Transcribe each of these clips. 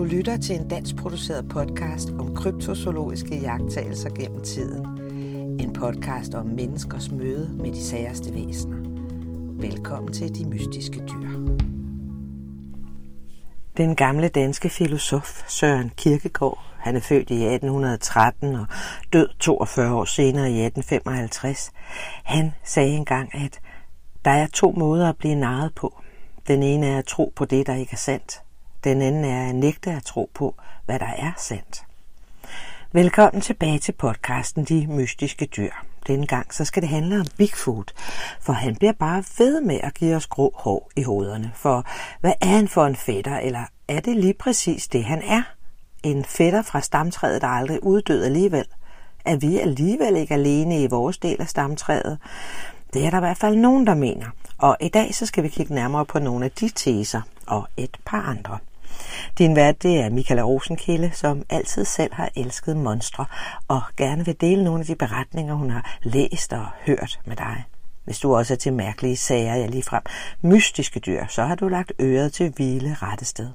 lytter til en dansk produceret podcast om kryptozoologiske iagttagelser gennem tiden. En podcast om menneskers møde med de særeste væsener. Velkommen til De Mystiske Dyr. Den gamle danske filosof Søren Kierkegaard, han er født i 1813 og død 42 år senere i 1855. Han sagde engang, at der er 2 måder at blive narret på. Den ene er at tro på det, der ikke er sandt. Den anden er at nægte at tro på, hvad der er sandt. Velkommen tilbage til podcasten De Mystiske Dyr. Denne gang så skal det handle om Bigfoot, for han bliver bare ved med at give os grå hår i hovederne. For hvad er han for en fætter, eller er det lige præcis det, han er? En fætter fra stamtræet, der aldrig uddøde alligevel. Er vi alligevel ikke alene i vores del af stamtræet? Det er der i hvert fald nogen, der mener. Og i dag så skal vi kigge nærmere på nogle af de teser og et par andre. Din vært, det er Michaela Rosenkilde, som altid selv har elsket monstre og gerne vil dele nogle af de beretninger, hun har læst og hørt med dig. Hvis du også er til mærkelige sager, ja ligefrem mystiske dyr, så har du lagt øret til hvile rette sted.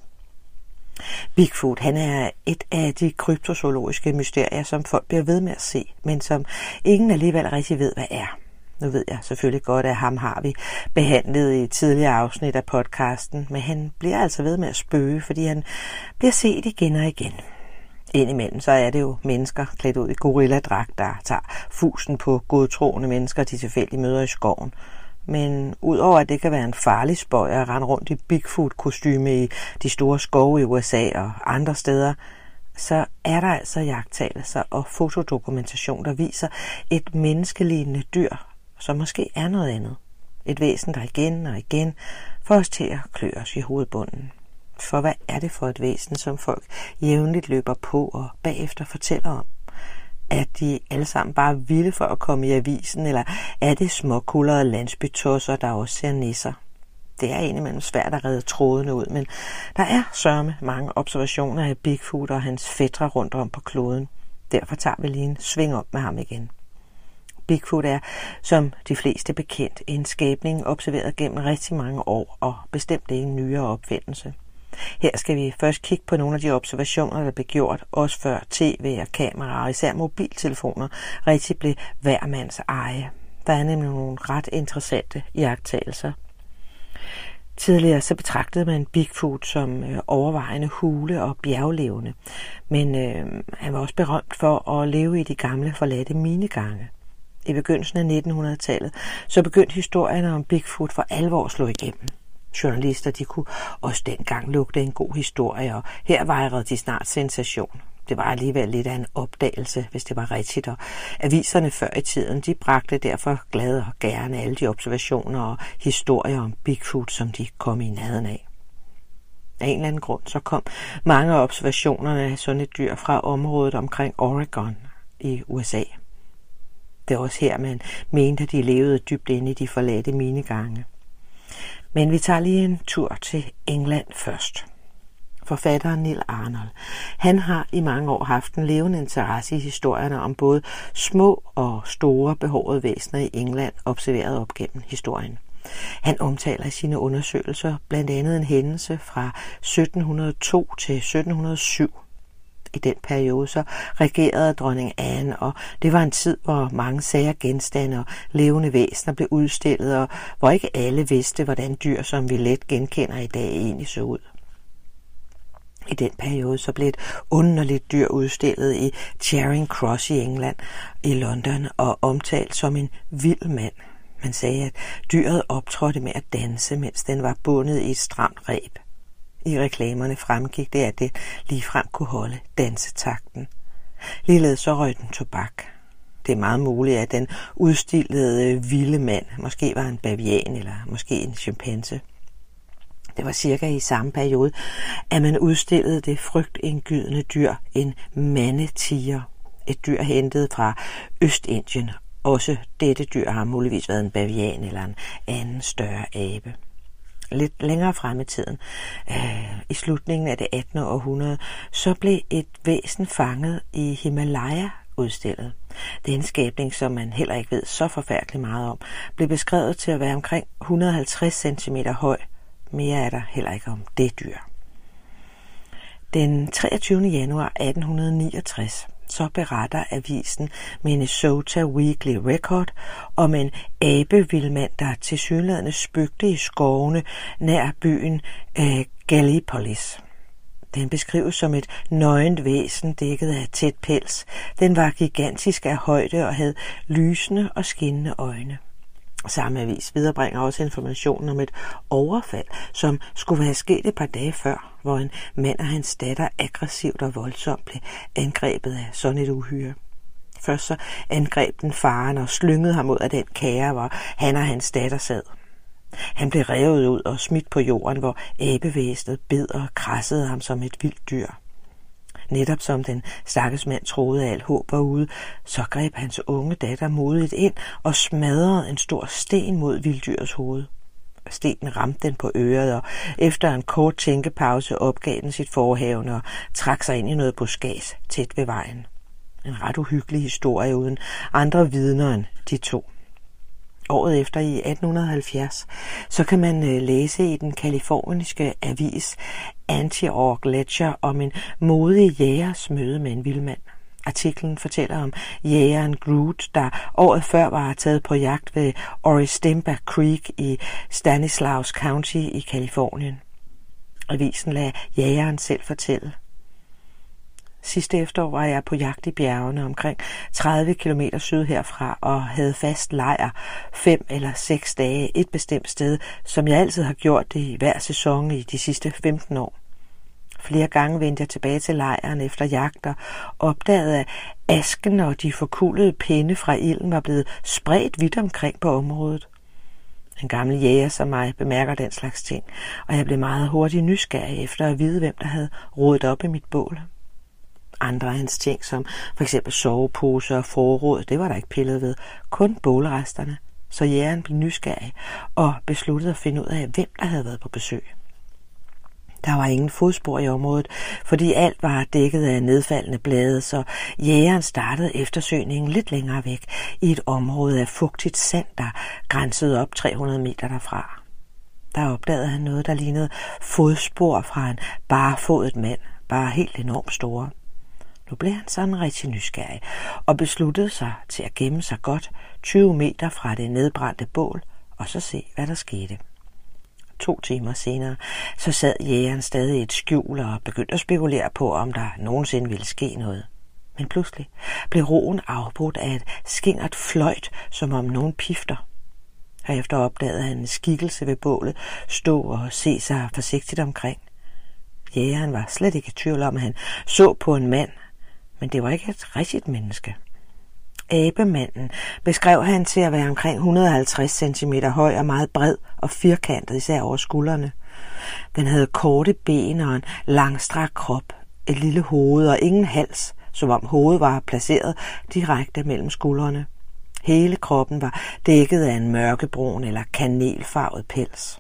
Bigfoot, han er et af de kryptozoologiske mysterier, som folk bliver ved med at se, men som ingen alligevel rigtig ved, hvad er. Nu ved jeg selvfølgelig godt, at ham har vi behandlet i tidligere afsnit af podcasten, men han bliver altså ved med at spøge, fordi han bliver set igen og igen. Indimellem så er det jo mennesker klædt ud i gorilladragt, der tager fusen på godtroende mennesker, de tilfældigt møder i skoven. Men udover at det kan være en farlig spøg at rende rundt i Bigfoot-kostyme i de store skove i USA og andre steder, så er der altså iagttagelser og fotodokumentation, der viser et menneskelignende dyr, som måske er noget andet. Et væsen, der igen og igen får os til at klø os i hovedbunden. For hvad er det for et væsen, som folk jævnligt løber på og bagefter fortæller om? Er de alle sammen bare vilde for at komme i avisen, eller er det småkuldrede landsbytosser, der også ser nisser? Det er indimellem svært at redde trådene ud, men der er sørme mange observationer af Bigfoot og hans fætre rundt om på kloden. Derfor tager vi lige en sving op med ham igen. Bigfoot er, som de fleste bekendt, en skabning observeret gennem rigtig mange år og bestemt ikke en nyere opfindelse. Her skal vi først kigge på nogle af de observationer, der blev gjort, også før tv og kameraer og især mobiltelefoner rigtig blev hver mands eje. Der er nemlig nogle ret interessante iagttagelser. Tidligere så betragtede man Bigfoot som overvejende hule- og bjerglevende, men han var også berømt for at leve i de gamle forladte minegange. I begyndelsen af 1900-tallet så begyndte historierne om Bigfoot for alvor at slå igennem. Journalister de kunne også dengang lugte en god historie, og her vejrede de snart sensation. Det var alligevel lidt af en opdagelse, hvis det var rigtigt, og aviserne før i tiden de bragte derfor glad og gerne alle de observationer og historier om Bigfoot, som de kom i nærheden af. Af en eller anden grund så kom mange af observationerne af sådan et dyr fra området omkring Oregon i USA. Det er også her, man mente, at de levede dybt inde i de forladte minegange. Men vi tager lige en tur til England først. Forfatteren Neil Arnold, han har i mange år haft en levende interesse i historierne om både små og store behårede væsener i England, observeret op gennem historien. Han omtaler i sine undersøgelser blandt andet en hændelse fra 1702 til 1707. I den periode så regerede dronning Anne, og det var en tid, hvor mange sager, genstande og levende væsener blev udstillet, og hvor ikke alle vidste, hvordan dyr, som vi let genkender i dag, egentlig så ud. I den periode så blev et underligt dyr udstillet i Charing Cross i England, i London, og omtalt som en vild mand. Man sagde, at dyret optrådte med at danse, mens den var bundet i et stramt reb. I reklamerne fremgik det, at det ligefrem kunne holde dansetakten. Ligeledes så røg den tobak. Det er meget muligt, at den udstillede vilde mand måske var en bavian eller måske en chimpanse. Det var cirka i samme periode, at man udstillede det frygtindgydende dyr, en mandetiger. Et dyr hentet fra Østindien. Også dette dyr har muligvis været en bavian eller en anden større abe. Lidt længere frem i tiden, i slutningen af det 18. århundrede, så blev et væsen fanget i Himalaya udstillet. Den skabning, som man heller ikke ved så forfærdeligt meget om, blev beskrevet til at være omkring 150 cm høj. Mere er der heller ikke om det dyr. Den 23. januar 1869 så beretter avisen Minnesota Weekly Record om en abevildmand, der tilsyneladende spøgte i skovene nær byen Gallipolis. Den beskrives som et nøgent væsen dækket af tæt pels. Den var gigantisk af højde og havde lysende og skinnende øjne. Samme avis viderebringer også informationen om et overfald, som skulle være sket et par dage før, hvor en mand og hans datter aggressivt og voldsomt blev angrebet af sådan et uhyre. Først så angreb den faren og slyngede ham ud af den kære, hvor han og hans datter sad. Han blev revet ud og smidt på jorden, hvor abevæsenet bed og krassede ham som et vildt dyr. Netop som den stakkels mand troede, at alt håb var ude, så greb hans unge datter modigt ind og smadrede en stor sten mod vilddyrets hoved. Stenen ramte den på øret, og efter en kort tænkepause opgav den sit forehavende og trak sig ind i noget buskads tæt ved vejen. En ret uhyggelig historie uden andre vidner end de to. Året efter i 1870, så kan man læse i den kaliforniske avis Antioch Ledger om en modig jægers møde med en vildmand. Artiklen fortæller om jægeren Groot, der året før var taget på jagt ved Oristimba Creek i Stanislaus County i Kalifornien. Avisen lader jægeren selv fortælle. Sidste efterår var jeg på jagt i bjergene omkring 30 km syd herfra og havde fast lejr 5 eller 6 dage et bestemt sted, som jeg altid har gjort det i hver sæson i de sidste 15 år. Flere gange vendte jeg tilbage til lejren efter jagt og opdagede, at asken og de forkullede pinde fra ilden var blevet spredt vidt omkring på området. En gammel jæger som mig bemærker den slags ting, og jeg blev meget hurtigt nysgerrig efter at vide, hvem der havde rodet op i mit bål. Andre af hans ting, som for eksempel soveposer og forråd, det var der ikke pillet ved, kun bålresterne, så jægeren blev nysgerrig og besluttede at finde ud af, hvem der havde været på besøg. Der var ingen fodspor i området, fordi alt var dækket af nedfaldende blade, så jægeren startede eftersøgningen lidt længere væk i et område af fugtigt sand, der grænsede op 300 meter derfra. Der opdagede han noget, der lignede fodspor fra en barefodet mand, bare helt enormt store. Nu blev han sådan rigtig nysgerrig og besluttede sig til at gemme sig godt 20 meter fra det nedbrændte bål og så se, hvad der skete. 2 timer senere, så sad jægeren stadig i et skjul og begyndte at spekulere på, om der nogensinde ville ske noget. Men pludselig blev roen afbrudt af et skingert fløjt, som om nogen pifter. Herefter opdagede han en skikkelse ved bålet stå og se sig forsigtigt omkring. Jægeren var slet ikke i tvivl om, at han så på en mand, men det var ikke et rigtigt menneske. Abemanden beskrev han til at være omkring 150 cm høj og meget bred og firkantet, især over skuldrene. Den havde korte ben og en langstrakt krop, et lille hoved og ingen hals, som om hovedet var placeret direkte mellem skuldrene. Hele kroppen var dækket af en mørkebrun eller kanelfarvet pels.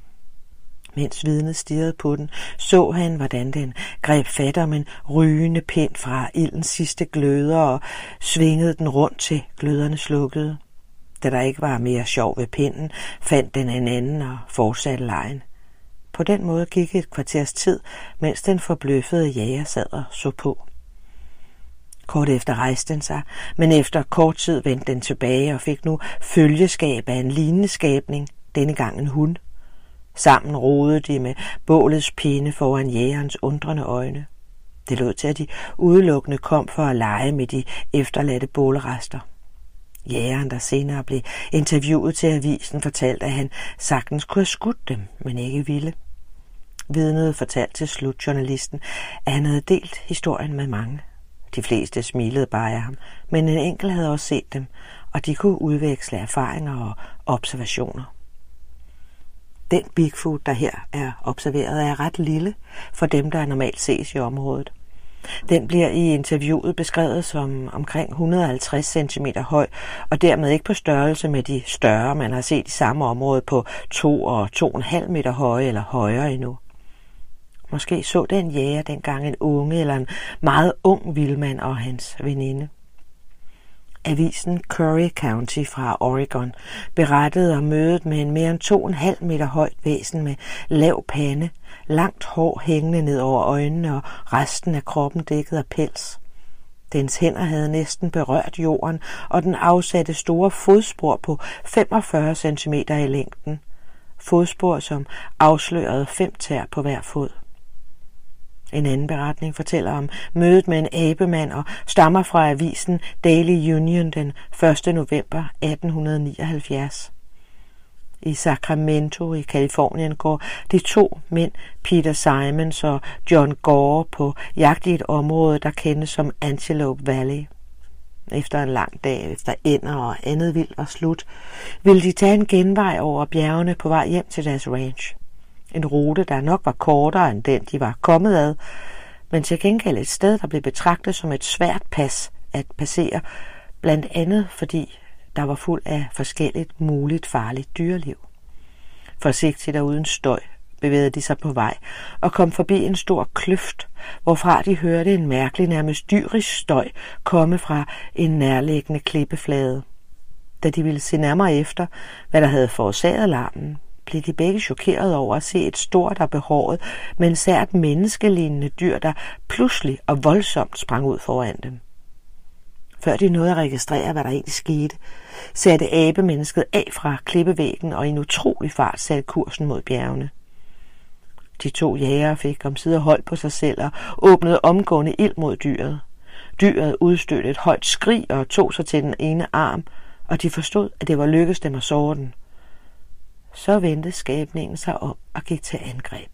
Mens vidnet stirrede på den, så han, hvordan den greb fat om en rygende pind fra ildens sidste gløder og svingede den rundt til gløderne slukkede. Da der ikke var mere sjov ved pinden, fandt den en anden og fortsatte legen. På den måde gik et kvarters tid, mens den forbløffede jæger sad og så på. Kort efter rejste den sig, men efter kort tid vendte den tilbage og fik nu følgeskab af en lignende skabning, denne gang en hund. Sammen rodede de med bålets pinde foran jægerens undrende øjne. Det lod til, at de udelukkende kom for at lege med de efterladte bålrester. Jægeren, der senere blev interviewet til avisen, fortalte, at han sagtens kunne have skudt dem, men ikke ville. Vidnet fortalte til slut journalisten, at han havde delt historien med mange. De fleste smilede bare af ham, men en enkelt havde også set dem, og de kunne udveksle erfaringer og observationer. Den Bigfoot, der her er observeret, er ret lille for dem, der normalt ses i området. Den bliver i interviewet beskrevet som omkring 150 cm høj, og dermed ikke på størrelse med de større, man har set i samme område på 2 og 2,5 meter høje eller højere endnu. Måske så den jæger dengang en unge eller en meget ung vildmand og hans veninde. Avisen Curry County fra Oregon berettede om mødet med en mere end 2,5 meter højt væsen med lav pande, langt hår hængende ned over øjnene og resten af kroppen dækket af pels. Dens hænder havde næsten berørt jorden, og den afsatte store fodspor på 45 cm i længden. Fodspor, som afslørede 5 tær på hver fod. En anden beretning fortæller om mødet med en abemand og stammer fra avisen Daily Union den 1. november 1879. I Sacramento i Californien går de 2 mænd, Peter Simons og John Gore, på jagt i et område, der kendes som Antelope Valley. Efter en lang dag, efter ænder og andet vildt var slut, ville de tage en genvej over bjergene på vej hjem til deres ranch. En rute, der nok var kortere end den, de var kommet ad, men til gengæld et sted, der blev betragtet som et svært pas at passere, blandt andet fordi der var fuld af forskelligt muligt farligt dyreliv. Forsigtigt og uden støj bevægede de sig på vej og kom forbi en stor kløft, hvorfra de hørte en mærkelig, nærmest dyrisk støj komme fra en nærliggende klippeflade. Da de ville se nærmere efter, hvad der havde forårsaget larmen, blev de begge chokeret over at se et stort og behåret, men sært menneskelignende dyr, der pludselig og voldsomt sprang ud foran dem. Før de nåede at registrere, hvad der egentlig skete, satte abemennesket af fra klippevæggen og i en utrolig fart satte kursen mod bjergene. De 2 jægere fik omsider hold på sig selv og åbnede omgående ild mod dyret. Dyret udstødte et højt skrig og tog sig til den ene arm, og de forstod, at det var lykkedes dem at såre den. Så vendte skabningen sig om og gik til angreb.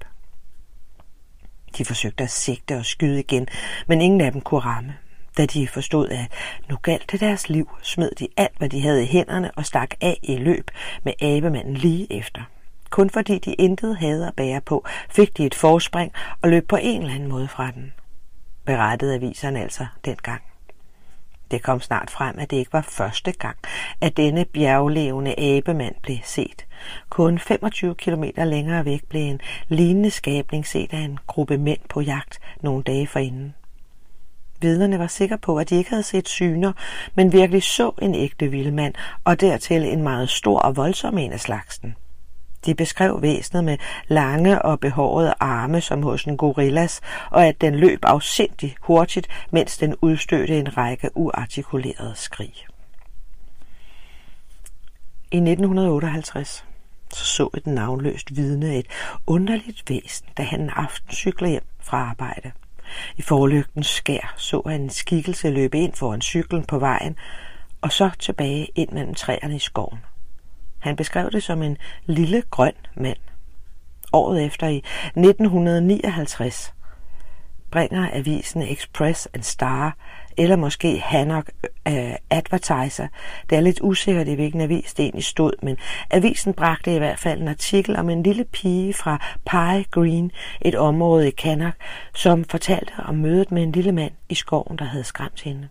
De forsøgte at sigte og skyde igen, men ingen af dem kunne ramme. Da de forstod, at nu galt det deres liv, smed de alt, hvad de havde i hænderne og stak af i løb med abemanden lige efter. Kun fordi de intet havde at bære på, fik de et forspring og løb på en eller anden måde fra den. Berettede aviserne altså dengang. Det kom snart frem, at det ikke var første gang, at denne bjerglevende abemand blev set. Kun 25 kilometer længere væk blev en lignende skabning set af en gruppe mænd på jagt nogle dage forinden. Vidnerne var sikre på, at de ikke havde set syner, men virkelig så en ægte vildmand, og dertil en meget stor og voldsom en af slagsen. De beskrev væsenet med lange og behårede arme som hos en gorillas, og at den løb afsindigt hurtigt, mens den udstødte en række uartikulerede skrig. I 1958 så et navnløst vidne et underligt væsen, da han en aften cyklede hjem fra arbejde. I forlygtens skær så han en skikkelse løbe ind foran cyklen på vejen, og så tilbage ind mellem træerne i skoven. Han beskrev det som en lille grøn mand. Året efter, i 1959, bringer avisen Express and Star, eller måske Hancock Advertiser. Det er lidt usikkert, i hvilken avis det egentlig stod, men avisen bragte i hvert fald en artikel om en lille pige fra Pie Green, et område i Cannock, som fortalte om mødet med en lille mand i skoven, der havde skræmt hende.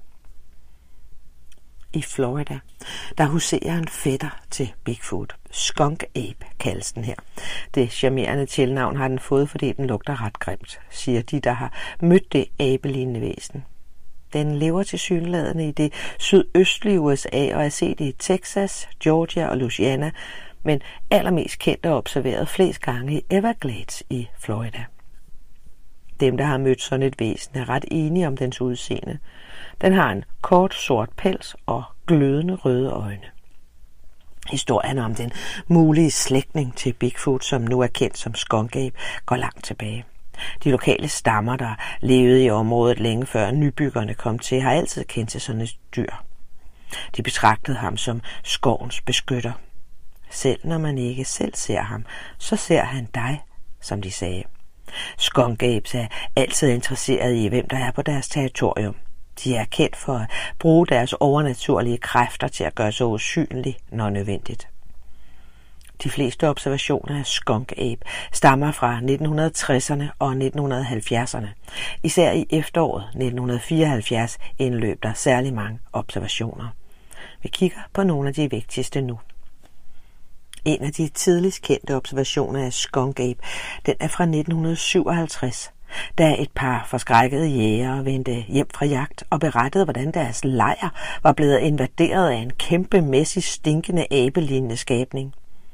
I Florida, der huserer en fætter til Bigfoot. Skunk Ape kaldes den her. Det charmerende tilnavn har den fået, fordi den lugter ret grimt, siger de, der har mødt det abelignende væsen. Den lever tilsyneladende i det sydøstlige USA og er set i Texas, Georgia og Louisiana, men allermest kendt og observeret flest gange i Everglades i Florida. Dem, der har mødt sådan et væsen, er ret enige om dens udseende. Den har en kort sort pels og glødende røde øjne. Historien om den mulige slægtning til Bigfoot, som nu er kendt som Skunk Ape, går langt tilbage. De lokale stammer, der levede i området længe før nybyggerne kom til, har altid kendt til sådan et dyr. De betragtede ham som skovens beskytter. Selv når man ikke selv ser ham, så ser han dig, som de sagde. Skunk Apes er altid interesseret i, hvem der er på deres territorium. De er kendt for at bruge deres overnaturlige kræfter til at gøre sig usynlige, når nødvendigt. De fleste observationer af Skunk Ape stammer fra 1960'erne og 1970'erne. Især i efteråret 1974 indløb der særlig mange observationer. Vi kigger på nogle af de vigtigste nu. En af de tidligst kendte observationer af Skunk Ape, den er fra 1957, da et par forskrækkede jægere vendte hjem fra jagt og berettede, hvordan deres lejr var blevet invaderet af en kæmpemæssig stinkende abelignende skabning.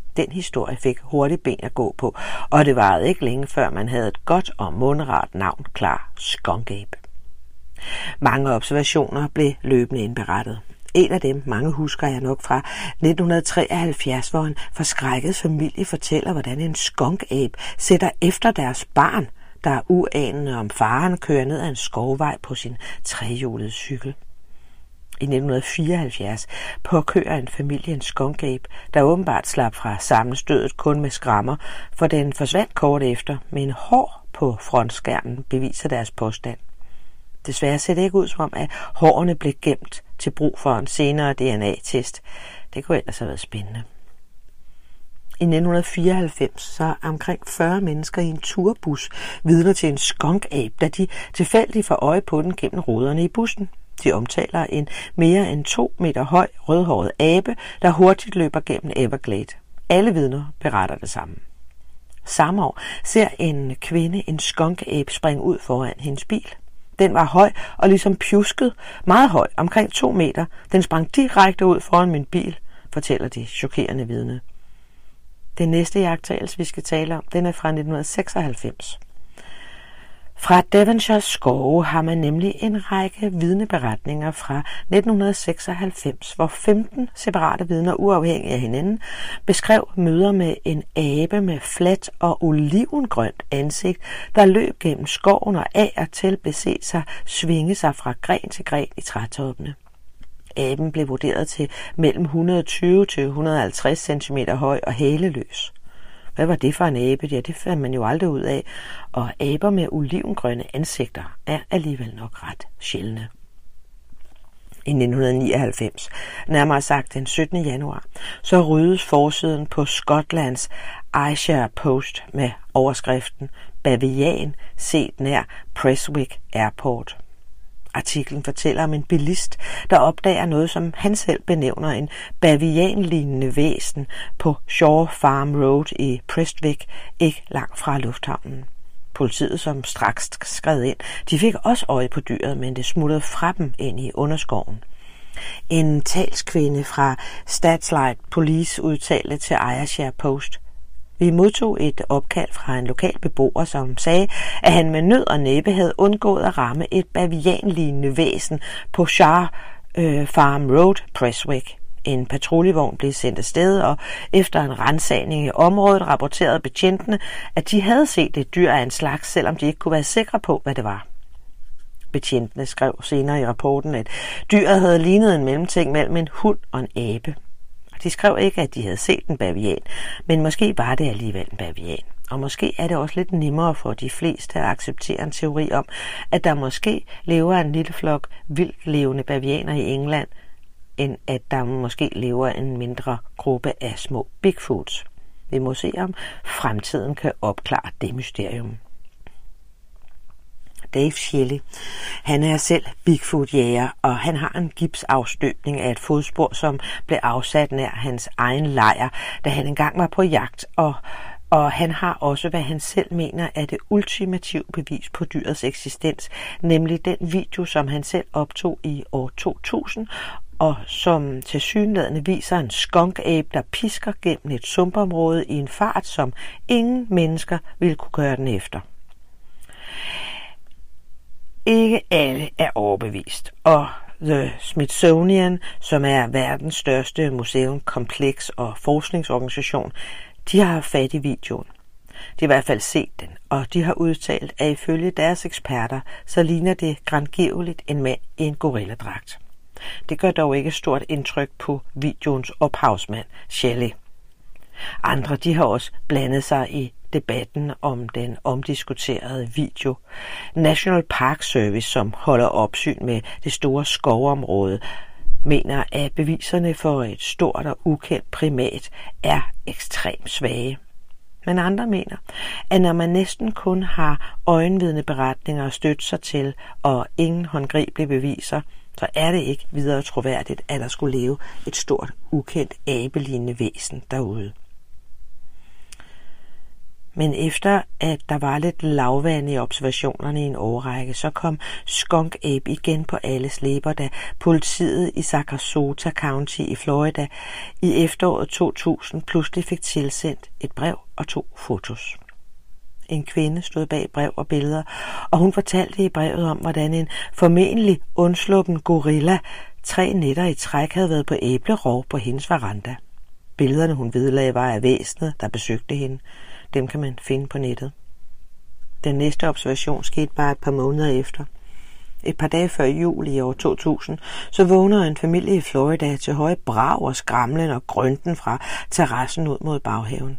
Den historie fik hurtigt ben at gå på, og det varede ikke længe før man havde et godt og mundret navn klar: Skunk Abe. Mange observationer blev løbende indberettet. En af dem, mange husker jeg nok fra 1973, hvor en forskrækket familie fortæller, hvordan en skunk abe sætter efter deres barn, der er uanende om faren kører ned ad en skovvej på sin trehjulede cykel. I 1974 påkører en familie en skunk abe, der åbenbart slap fra sammenstødet kun med skrammer, for den forsvandt kort efter, med en hår på frontskærmen beviser deres påstand. Desværre ser det ikke ud som om, at hårene blev gemt til brug for en senere DNA-test. Det kunne ellers have været spændende. I 1994 så omkring 40 mennesker i en turbus vidner til en skunk abe, da de tilfældigt får øje på den gennem ruderne i bussen. De omtaler en mere end 2 meter høj rødhåret abe, der hurtigt løber gennem Everglade. Alle vidner beretter det samme. Samme år ser en kvinde en skunk abe springe ud foran hendes bil. Den var høj og ligesom pjusket, meget høj, omkring 2 meter. Den sprang direkte ud foran min bil, fortæller de chokerende vidne. Den næste iagttagelse, vi skal tale om, den er fra 1996. Fra Devonshires skove har man nemlig en række vidneberetninger fra 1996, hvor 15 separate vidner uafhængige af hinanden beskrev møder med en abe med fladt og olivengrønt ansigt, der løb gennem skoven og af og til blev set sig svinge sig fra gren til gren i trætoppene. Aben blev vurderet til mellem 120 til 150 cm høj og hæleløs. Hvad var det for en abe? Ja, det fandt man jo aldrig ud af, og aber med olivengrønne ansigter er alligevel nok ret sjældne. I 1999, nærmere sagt den 17. januar, så ryddes forsiden på Skotlands Ayrshire Post med overskriften "Bavian set nær Prestwick Airport". Artiklen fortæller om en bilist, der opdager noget, som han selv benævner en bavianlignende væsen på Shaw Farm Road i Prestwick, ikke langt fra lufthavnen. Politiet, som straks skred ind, de fik også øje på dyret, men det smuttede fra dem ind i underskoven. En talskvinde fra Statslide Police udtalte til Ayrshire Post: "Vi modtog et opkald fra en lokal beboer, som sagde, at han med nød og næppe havde undgået at ramme et bavianlignende væsen på Shaw Farm Road, Prestwick. En patruljevogn blev sendt afsted, og efter en ransagning i området rapporterede betjentene, at de havde set et dyr af en slags, selvom de ikke kunne være sikre på, hvad det var. Betjentene skrev senere i rapporten, at dyret havde lignet en mellemting mellem en hund og en abe. De skrev ikke, at de havde set en bavian, men måske var det alligevel en bavian. Og måske er det også lidt nemmere for de fleste at acceptere en teori om, at der måske lever en lille flok vildt levende bavianer i England, end at der måske lever en mindre gruppe af små Bigfoots. Vi må se, om fremtiden kan opklare det mysterium. Dave Shelley, han er selv Bigfoot-jæger, og han har en gipsafstøbning af et fodspor, som blev afsat nær hans egen lejr, da han engang var på jagt, og han har også, hvad han selv mener, er det ultimative bevis på dyrets eksistens, nemlig den video, som han selv optog i år 2000, og som tilsyneladende viser en skunk abe, der pisker gennem et sumpområde i en fart, som ingen mennesker ville kunne gøre den efter. Ikke alle er overbevist, og The Smithsonian, som er verdens største museumkompleks og forskningsorganisation, de har haft fat i videoen. De har i hvert fald set den, og de har udtalt, at ifølge deres eksperter, så ligner det grangivligt en mand i en gorilladragt. Det gør dog ikke stort indtryk på videoens ophavsmand, Shelley. Andre, de har også blandet sig i debatten om den omdiskuterede video. National Park Service, som holder opsyn med det store skovområde, mener, at beviserne for et stort og ukendt primat er ekstremt svage. Men andre mener, at når man næsten kun har øjenvidneberetninger at støtte sig til og ingen håndgribelige beviser, så er det ikke videre troværdigt, at der skulle leve et stort, ukendt abelignende væsen derude. Men efter at der var lidt lavvand i observationerne i en årrække, så kom skunk ape igen på alles læber, da politiet i Sarasota County i Florida i efteråret 2000 pludselig fik tilsendt et brev og 2 fotos. En kvinde stod bag brev og billeder, og hun fortalte i brevet om, hvordan en formentlig undsluppen gorilla 3 nætter i træk havde været på æblerov på hendes veranda. Billederne, hun vedlagde, var af væsenet, der besøgte hende. Dem kan man finde på nettet. Den næste observation skete bare et par måneder efter. Et par dage før jul i år 2000, så vågner en familie i Florida til høje brag og skramlen og grønten fra terrassen ud mod baghaven.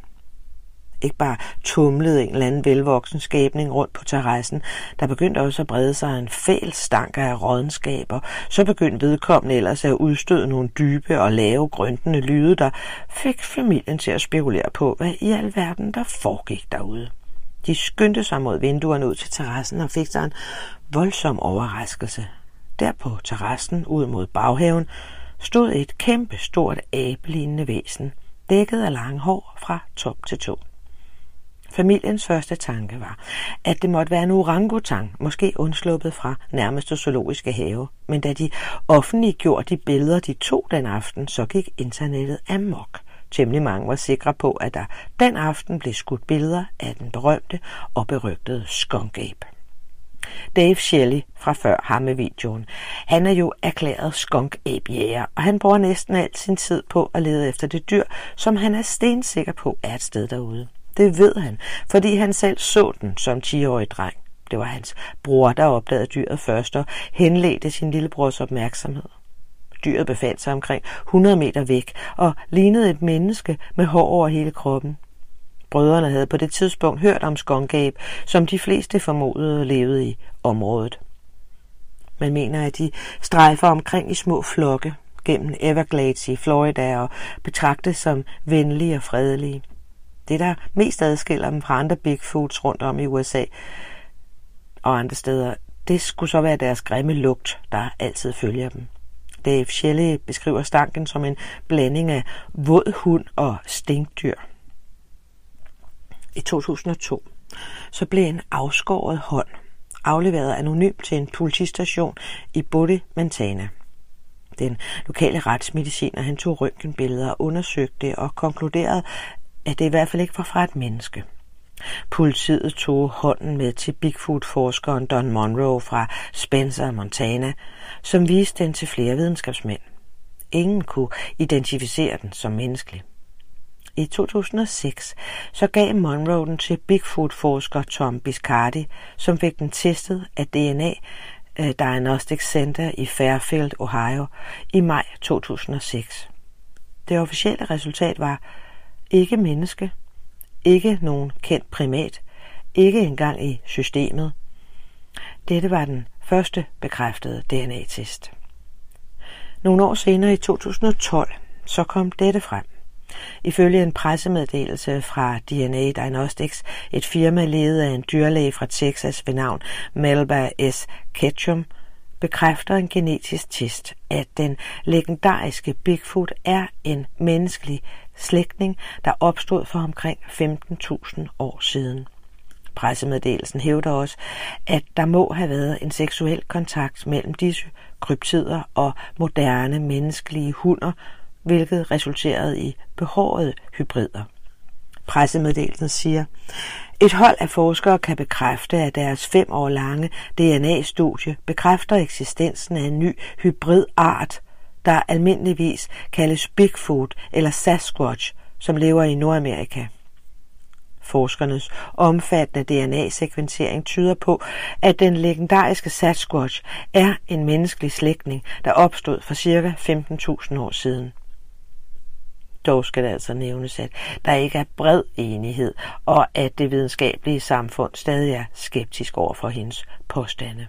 Ikke bare tumlede en eller anden velvoksen skabning rundt på terrassen, der begyndte også at brede sig en fæl stank af rådenskaber. Så begyndte vedkommende ellers at udstøde nogle dybe og lave grøntende lyde, der fik familien til at spekulere på, hvad i alverden der foregik derude. De skyndte sig mod vinduerne ud til terrassen og fik sig en voldsom overraskelse. Der på terrassen ud mod baghaven stod et kæmpe stort abelignende væsen, dækket af lange hår fra top til tå. Familiens første tanke var, at det måtte være en orangutang, måske undsluppet fra nærmeste zoologiske have. Men da de offentliggjorde de billeder, de tog den aften, så gik internettet amok. Temmelig mange var sikre på, at der den aften blev skudt billeder af den berømte og berygtede skunk ape. Dave Shelley fra før ham med videoen. Han er jo erklæret skunk ape jæger, og han bruger næsten al sin tid på at lede efter det dyr, som han er stensikker på er et sted derude. Det ved han, fordi han selv så den som 10-årig dreng. Det var hans bror, der opdagede dyret først og henledte sin lillebrors opmærksomhed. Dyret befandt sig omkring 100 meter væk og lignede et menneske med hår over hele kroppen. Brødrene havde på det tidspunkt hørt om skunk ape, som de fleste formodede levede i området. Man mener, at de strejfer omkring i små flokke gennem Everglades i Florida og betragtes som venlige og fredelige. Det, der mest adskiller dem fra andre Bigfoots rundt om i USA og andre steder, det skulle så være deres grimme lugt, der altid følger dem. Dave Shelley beskriver stanken som en blanding af våd hund og stinkdyr. I 2002 så blev en afskåret hånd afleveret anonymt til en politistation i Bodie, Montana. Den lokale retsmediciner han tog røntgenbilleder og undersøgte det og konkluderede, at det i hvert fald ikke var fra et menneske. Politiet tog hånden med til Bigfoot-forskeren Don Monroe fra Spencer, Montana, som viste den til flere videnskabsmænd. Ingen kunne identificere den som menneskelig. I 2006 så gav Monroe den til Bigfoot-forsker Tom Biscardi, som fik den testet af DNA Diagnostic Center i Fairfield, Ohio, i maj 2006. Det officielle resultat var ikke menneske, ikke nogen kendt primat, ikke engang i systemet. Dette var den første bekræftede DNA-test. Nogle år senere i 2012, så kom dette frem. Ifølge en pressemeddelelse fra DNA Diagnostics, et firma ledet af en dyrlæge fra Texas ved navn Melba S. Ketchum, bekræfter en genetisk test, at den legendariske Bigfoot er en menneskelig slægtning, der opstod for omkring 15.000 år siden. Pressemeddelelsen hævder også, at der må have været en seksuel kontakt mellem disse kryptider og moderne menneskelige hunder, hvilket resulterede i behårede hybrider. Pressemeddelelsen siger, et hold af forskere kan bekræfte, at deres 5 år lange DNA-studie bekræfter eksistensen af en ny hybridart, der almindeligvis kaldes Bigfoot eller Sasquatch, som lever i Nordamerika. Forskernes omfattende DNA-sekventering tyder på, at den legendariske Sasquatch er en menneskelig slægtning, der opstod for ca. 15.000 år siden. Dog skal det altså nævnes, at der ikke er bred enighed, og at det videnskabelige samfund stadig er skeptisk over for hendes påstande.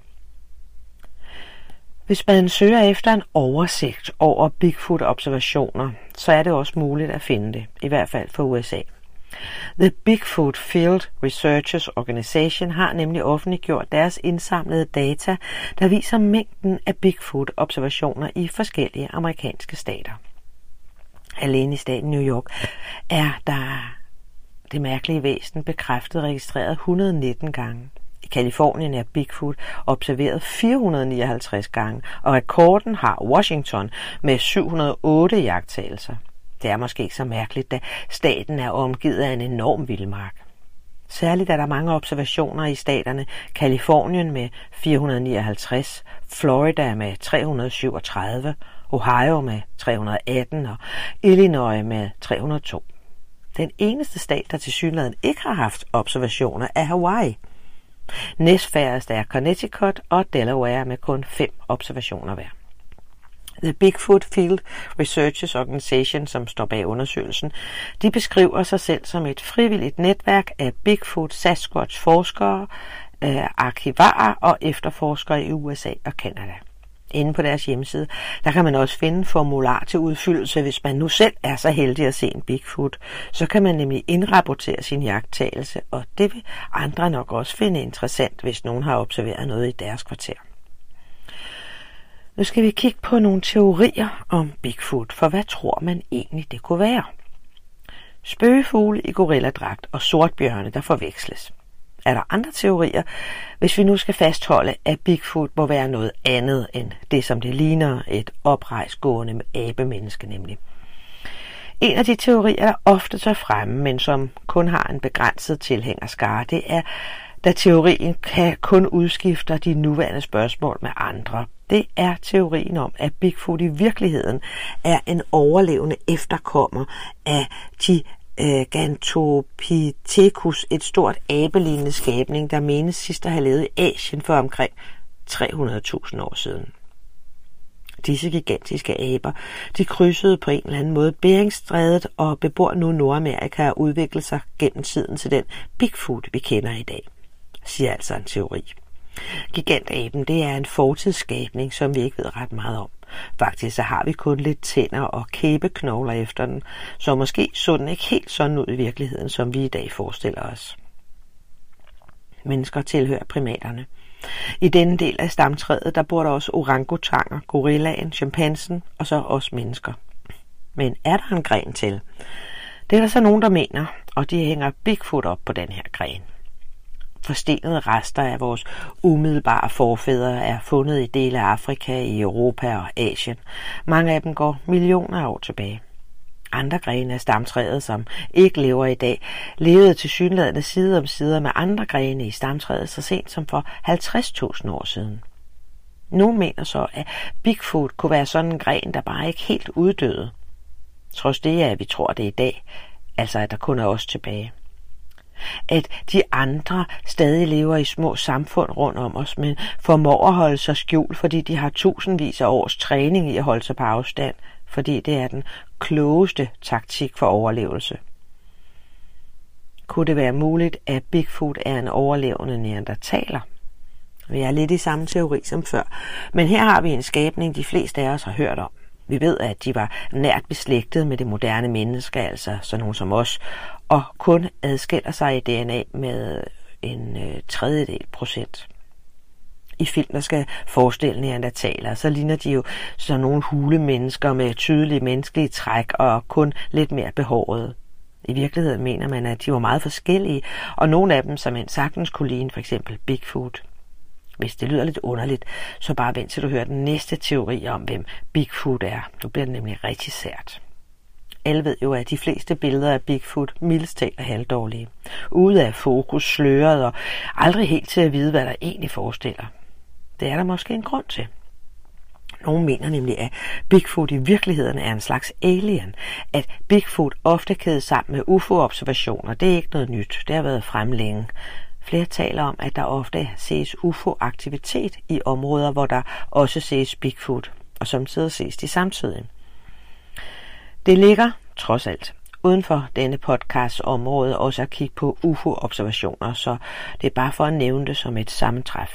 Hvis man søger efter en oversigt over Bigfoot-observationer, så er det også muligt at finde det, i hvert fald for USA. The Bigfoot Field Researchers Organization har nemlig offentliggjort deres indsamlede data, der viser mængden af Bigfoot-observationer i forskellige amerikanske stater. Alene i staten New York er der det mærkelige væsen bekræftet registreret 119 gange. I Californien er Bigfoot observeret 459 gange, og rekorden har Washington med 708 iagttagelser. Det er måske ikke så mærkeligt, da staten er omgivet af en enorm vildmark. Særligt er der mange observationer i staterne Californien med 459, Florida med 337, Ohio med 318 og Illinois med 302. Den eneste stat, der tilsyneladende ikke har haft observationer, er Hawaii. Næstfærrest er Connecticut og Delaware med kun 5 observationer hver. The Bigfoot Field Research Organization, som står bag undersøgelsen, de beskriver sig selv som et frivilligt netværk af Bigfoot Sasquatch-forskere, arkivarer og efterforskere i USA og Canada. Inde på deres hjemmeside, der kan man også finde formular til udfyldelse, hvis man nu selv er så heldig at se en Bigfoot. Så kan man nemlig indrapportere sin jagttagelse, og det vil andre nok også finde interessant, hvis nogen har observeret noget i deres kvarter. Nu skal vi kigge på nogle teorier om Bigfoot, for hvad tror man egentlig det kunne være? Spøgefugle i gorilladragt og sortbjørne, der forveksles. Er der andre teorier, hvis vi nu skal fastholde, at Bigfoot må være noget andet end det, som det ligner et oprejsgående abemenneske nemlig? En af de teorier, der ofte tager fremme, men som kun har en begrænset tilhængerskare, det er, da teorien kan kun udskifte de nuværende spørgsmål med andre. Det er teorien om, at Bigfoot i virkeligheden er en overlevende efterkommer af Gigantopithecus, et stort abelignende skabning, der menes sidst at have levet i Asien for omkring 300.000 år siden. Disse gigantiske aber, de krydsede på en eller anden måde Beringstrædet og bebor nu Nordamerika og udviklet sig gennem tiden til den Bigfoot, vi kender i dag, siger altså en teori. Gigantaben, det er en fortidsskabning, som vi ikke ved ret meget om. Faktisk så har vi kun lidt tænder og kæbeknogler efter den, så måske så den ikke helt sådan ud i virkeligheden, som vi i dag forestiller os. Mennesker tilhører primaterne. I denne del af stamtræet, der bor der også orangutanger, gorillaen, chimpansen og så også mennesker. Men er der en gren til? Det er der så nogen, der mener, og de hænger Bigfoot op på den her gren. Forstenede rester af vores umiddelbare forfædre er fundet i dele af Afrika, i Europa og Asien. Mange af dem går millioner af år tilbage. Andre grene af stamtræet, som ikke lever i dag, levede tilsyneladende side om side med andre grene i stamtræet så sent som for 50.000 år siden. Nogle mener så, at Bigfoot kunne være sådan en gren, der bare ikke helt uddøde. Trods det, at vi tror det i dag, altså at der kun er os tilbage. At de andre stadig lever i små samfund rundt om os, men formår at holde sig skjult, fordi de har tusindvis af års træning i at holde sig på afstand, fordi det er den klogeste taktik for overlevelse. Kunne det være muligt, at Bigfoot er en overlevende neandertaler? Vi er lidt i samme teori som før, men her har vi en skabning, de fleste af os har hørt om. Vi ved, at de var nært beslægtet med det moderne menneske, altså sådan nogen som os, og kun adskiller sig i DNA med en 1/3%. I film, der skal forestille neandertalere, så ligner de jo sådan nogle hulemennesker med tydelige menneskelige træk og kun lidt mere behårede. I virkeligheden mener man, at de var meget forskellige, og nogle af dem, som en sagtens kunne ligne, for eksempel Bigfoot. Hvis det lyder lidt underligt, så bare vent til du hører den næste teori om, hvem Bigfoot er. Nu bliver det nemlig rigtig sært. Alle ved jo, at de fleste billeder af Bigfoot mildest talt er halvdårlige. Ude af fokus, sløret og aldrig helt til at vide, hvad der egentlig forestiller. Det er der måske en grund til. Nogle mener nemlig, at Bigfoot i virkeligheden er en slags alien. At Bigfoot ofte kædes sammen med UFO-observationer, det er ikke noget nyt. Det har været fremme længe. Flere taler om, at der ofte ses UFO-aktivitet i områder, hvor der også ses Bigfoot, og samtidig ses de samtidig. Det ligger, trods alt, uden for denne podcasts område også at kigge på UFO-observationer, så det er bare for at nævne det som et sammentræf.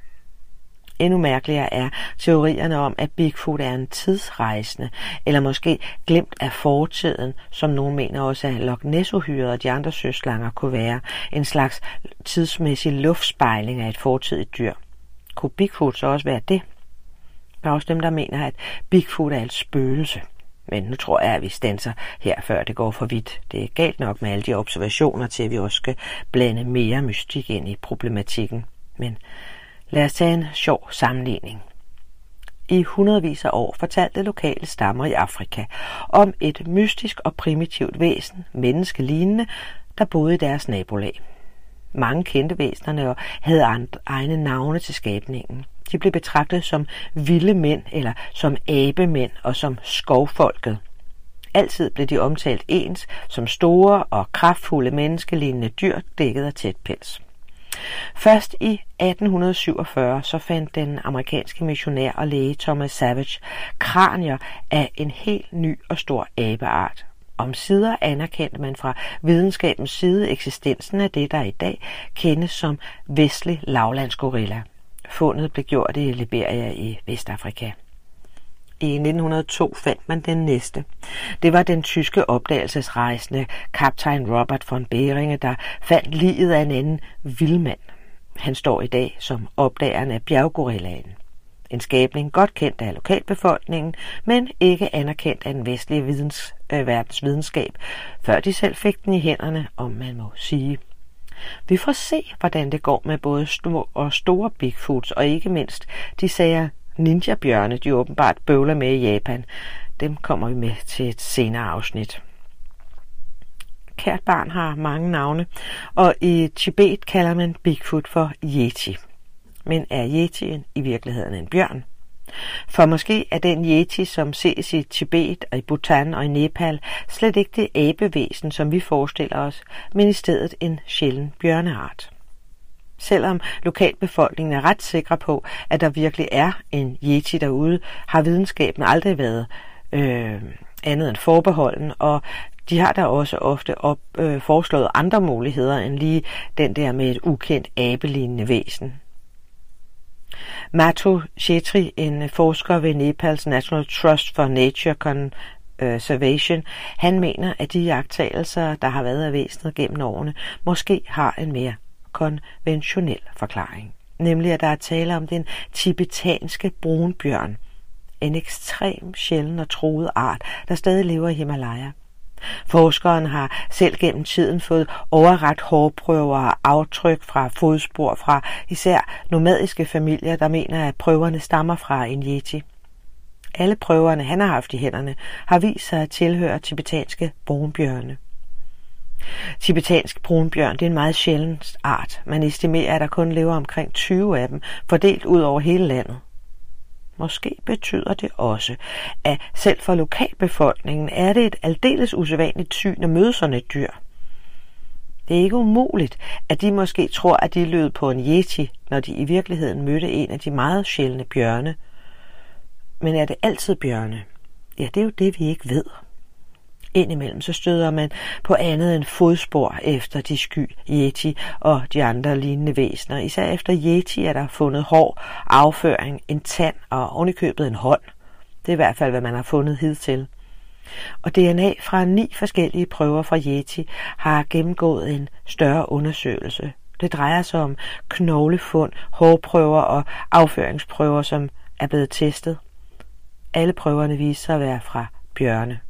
Endnu mærkeligere er teorierne om, at Bigfoot er en tidsrejsende, eller måske glemt af fortiden, som nogen mener også, at Loch Ness-uhyret og de andre søslanger kunne være en slags tidsmæssig luftspejling af et fortidigt dyr. Kunne Bigfoot så også være det? Der er også dem, der mener, at Bigfoot er et spøgelse. Men nu tror jeg, at vi standser her, før det går for vidt. Det er galt nok med alle de observationer til, at vi også skal blande mere mystik ind i problematikken. Men lad os tage en sjov sammenligning. I hundredvis af år fortalte lokale stammer i Afrika om et mystisk og primitivt væsen, menneskelignende, der boede i deres nabolag. Mange kendte væsenerne og havde egne navne til skabningen. De blev betragtet som vilde mænd eller som abemænd og som skovfolket. Altid blev de omtalt ens som store og kraftfulde menneskelignende dyr dækket af tæt pels. Først i 1847 så fandt den amerikanske missionær og læge Thomas Savage kranier af en helt ny og stor abeart. Omsider anerkendte man fra videnskabens side eksistensen af det, der i dag kendes som vestlig lavlandsgorilla. Fundet blev gjort i Liberia i Vestafrika. I 1902 fandt man den næste. Det var den tyske opdagelsesrejsende kaptajn Robert von Beringe, der fandt liget af en anden vildmand. Han står i dag som opdageren af bjerggorillaen. En skabning godt kendt af lokalbefolkningen, men ikke anerkendt af den vestlige verdens videnskab, før de selv fik den i hænderne, om man må sige. Vi får se, hvordan det går med både store Bigfoots og ikke mindst de sager ninja-bjørne, de åbenbart bøvler med i Japan. Dem kommer vi med til et senere afsnit. Kært barn har mange navne, og i Tibet kalder man Bigfoot for Yeti. Men er Yetien i virkeligheden en bjørn? For måske er den Yeti, som ses i Tibet og i Bhutan og i Nepal, slet ikke det abevæsen, som vi forestiller os, men i stedet en sjælden bjørneart. Selvom lokalbefolkningen er ret sikre på, at der virkelig er en Yeti derude, har videnskaben aldrig været andet end forbeholden, og de har da også ofte foreslået andre muligheder end lige den der med et ukendt abelignende væsen. Mato Chetri, en forsker ved Nepals National Trust for Nature Conservation, han mener, at de iagttagelser, der har været af væsenet gennem årene, måske har en mere konventionel forklaring. Nemlig, at der er tale om den tibetanske brunbjørn, en ekstrem sjælden og truet art, der stadig lever i Himalaya. Forskeren har selv gennem tiden fået overrakt hårprøver og aftryk fra fodspor fra især nomadiske familier, der mener, at prøverne stammer fra en yeti. Alle prøverne, han har haft i hænderne, har vist sig at tilhøre tibetanske brunbjørne. Tibetansk brunbjørn, det er en meget sjælden art. Man estimerer, at der kun lever omkring 20 af dem, fordelt ud over hele landet. Måske betyder det også, at selv for lokalbefolkningen er det et aldeles usædvanligt syn at møde sådan et dyr. Det er ikke umuligt, at de måske tror, at de lød på en yeti, når de i virkeligheden mødte en af de meget sjældne bjørne. Men er det altid bjørne? Ja, det er jo det, vi ikke ved. Indimellem så støder man på andet end fodspor efter de sky yeti og de andre lignende væsener. Især efter yeti er der fundet hår, afføring, en tand og ovenikøbet en hånd. Det er i hvert fald, hvad man har fundet hidtil. Og DNA fra 9 forskellige prøver fra yeti har gennemgået en større undersøgelse. Det drejer sig om knoglefund, hårprøver og afføringsprøver, som er blevet testet. Alle prøverne viser sig at være fra bjørne.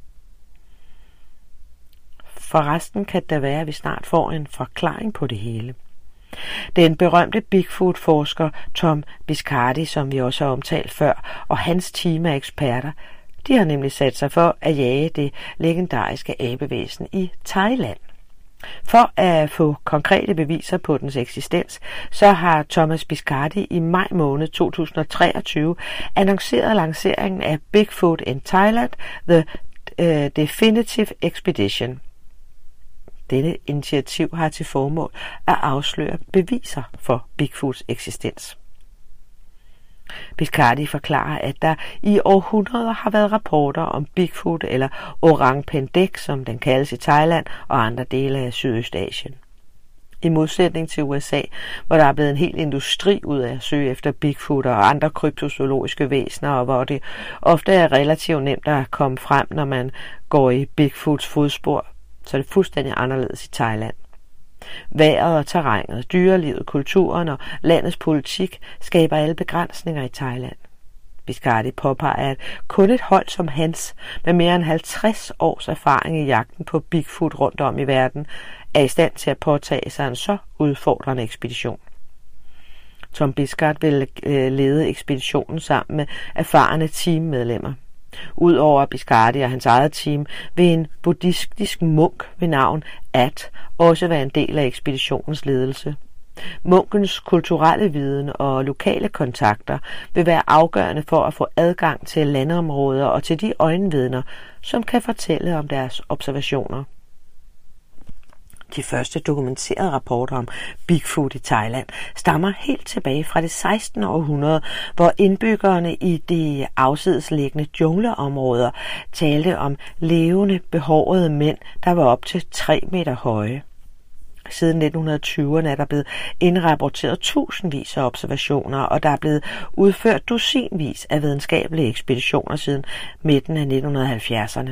Forresten kan det være, at vi snart får en forklaring på det hele. Den berømte Bigfoot-forsker Tom Biscardi, som vi også har omtalt før, og hans team af eksperter, de har nemlig sat sig for at jage det legendariske abevæsen i Thailand. For at få konkrete beviser på dens eksistens, så har Thomas Biscardi i maj måned 2023 annonceret lanceringen af Bigfoot in Thailand, The Definitive Expedition. Denne initiativ har til formål at afsløre beviser for Bigfoots eksistens. Biscardi forklarer, at der i århundreder har været rapporter om Bigfoot eller Orang Pendek, som den kaldes i Thailand og andre dele af Sydøstasien. I modsætning til USA, hvor der er blevet en hel industri ud af at søge efter Bigfoot og andre kryptozoologiske væsener, og hvor det ofte er relativt nemt at komme frem, når man går i Bigfoots fodspor, så er det fuldstændig anderledes i Thailand. Vejret og terrænet, dyrelivet, kulturen og landets politik skaber alle begrænsninger i Thailand. Biscardi påpeger, at kun et hold som hans, med mere end 50 års erfaring i jagten på Bigfoot rundt om i verden, er i stand til at påtage sig en så udfordrende ekspedition. Tom Biscard ville lede ekspeditionen sammen med erfarne teammedlemmer. Udover Biscardi og hans eget team vil en buddhistisk munk ved navn At også være en del af ekspeditionens ledelse. Munkens kulturelle viden og lokale kontakter vil være afgørende for at få adgang til landområder og til de øjenvidner, som kan fortælle om deres observationer. De første dokumenterede rapporter om Bigfoot i Thailand stammer helt tilbage fra det 16. århundrede, hvor indbyggerne i de afsidesliggende jungleområder talte om levende, behårede mænd, der var op til 3 meter høje. Siden 1920'erne er der blevet indrapporteret tusindvis af observationer, og der er blevet udført dusinvis af videnskabelige ekspeditioner siden midten af 1970'erne.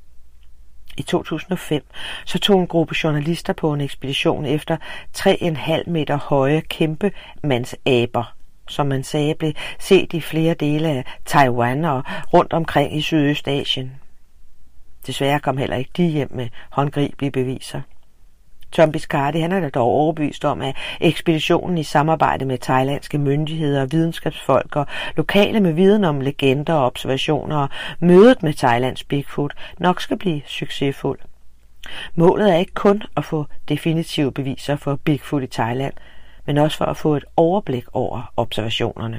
I 2005 så tog en gruppe journalister på en ekspedition efter 3,5 meter høje kæmpemandsaber, som man sagde blev set i flere dele af Taiwan og rundt omkring i Sydøstasien. Desværre kom heller ikke de hjem med håndgribelige beviser. Tom Biscardi han er da dog overbevist om, at ekspeditionen i samarbejde med thailandske myndigheder, videnskabsfolk og lokale med viden om legender og observationer og mødet med Thailands Bigfoot nok skal blive succesfuld. Målet er ikke kun at få definitive beviser for Bigfoot i Thailand, men også for at få et overblik over observationerne.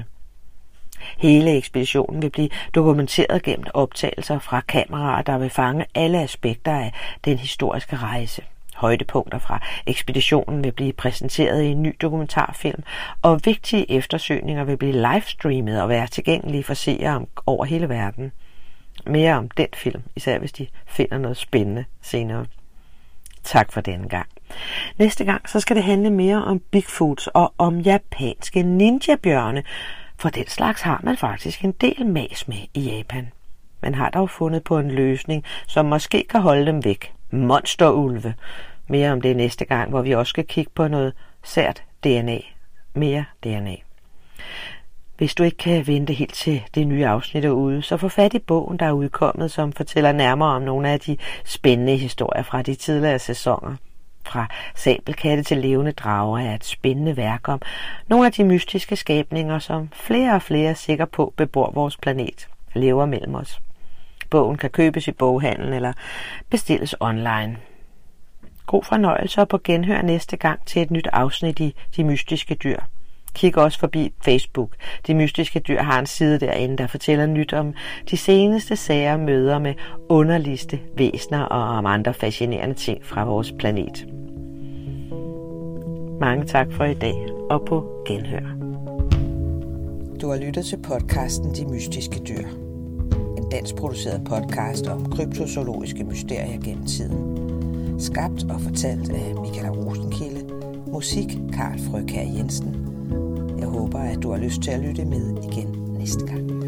Hele ekspeditionen vil blive dokumenteret gennem optagelser fra kameraer, der vil fange alle aspekter af den historiske rejse. Højdepunkter fra ekspeditionen vil blive præsenteret i en ny dokumentarfilm, og vigtige eftersøgninger vil blive livestreamet og være tilgængelige for seere over hele verden. Mere om den film, især hvis de finder noget spændende senere. Tak for denne gang. Næste gang så skal det handle mere om Bigfoots og om japanske ninjabjørne, for den slags har man faktisk en del mas med i Japan. Man har dog fundet på en løsning, som måske kan holde dem væk. Monsterulve. Mere om det næste gang, hvor vi også skal kigge på noget sært DNA. Mere DNA. Hvis du ikke kan vente helt til det nye afsnit er ude, så få fat i bogen, der er udkommet, som fortæller nærmere om nogle af de spændende historier fra de tidligere sæsoner. Fra sabelkatte til levende drager er et spændende værk om nogle af de mystiske skabninger, som flere og flere er sikre på bebor vores planet, lever mellem os. Bogen kan købes i boghandlen eller bestilles online. God fornøjelse og på genhør næste gang til et nyt afsnit i De Mystiske Dyr. Kig også forbi Facebook. De Mystiske Dyr har en side derinde, der fortæller nyt om de seneste sager og møder med underligste væsener og om andre fascinerende ting fra vores planet. Mange tak for i dag og på genhør. Du har lyttet til podcasten De Mystiske Dyr. En dansk produceret podcast om kryptozoologiske mysterier gennem tiden. Skabt og fortalt af Michael Rosenkilde. Musik Karl Frøkjær Jensen. Jeg håber, at du har lyst til at lytte med igen næste gang.